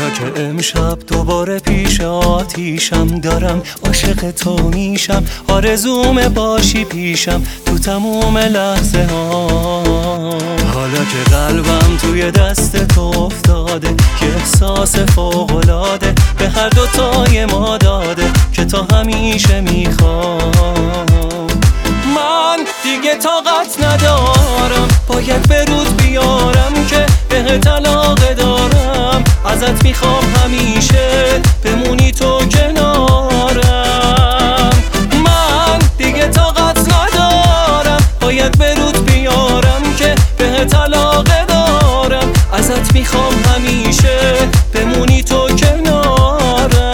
حالا که امشب دوباره پیش آتیشم دارم، عاشق تو میشم، آرزوم باشی پیشم تو تموم لحظه ها. حالا که قلبم توی دست تو افتاده، که احساس فوق‌العاده به هر دوتای ما داده که تا همیشه میخوام. من دیگه طاقت ندارم، باید برود بیارم که بهت علاقه دارم. ازت میخوام همیشه بمونی تو کنارم. من دیگه طاقت ندارم، باید برود بیارم که بهت علاقه دارم. ازت میخوام همیشه بمونی تو کنارم.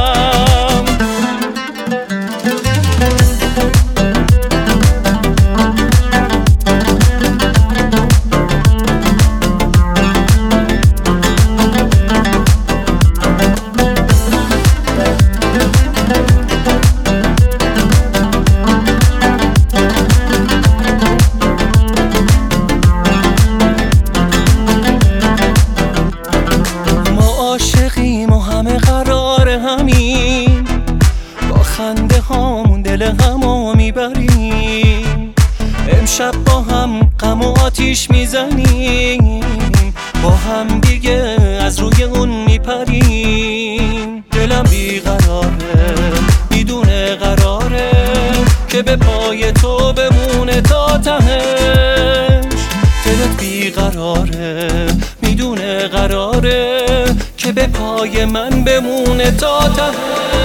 با خنده هامون دل همو میبریم، امشب با هم غم و آتیش میزنیم، با هم دیگه از روی اون میپریم. دلم بیقراره، میدونه قراره که به پای تو بمونه تا تهش. دلت بیقراره، میدونه قراره که به پای من بمونه تا ته.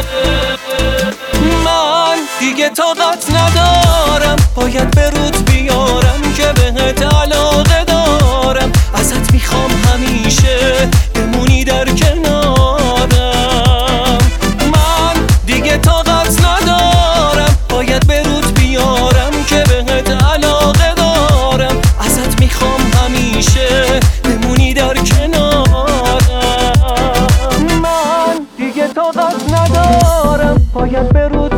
من دیگه طاقت ندارم، باید برود بیارم که بهت علاقه دارم. ازت میخوام همیشه بمونی در کنارم. من دیگه طاقت ندارم، باید برود بیارم که بهت علاقه دارم. ازت میخوام همیشه بمونی در کنارم. من دیگه طاقت ندارم، باید برود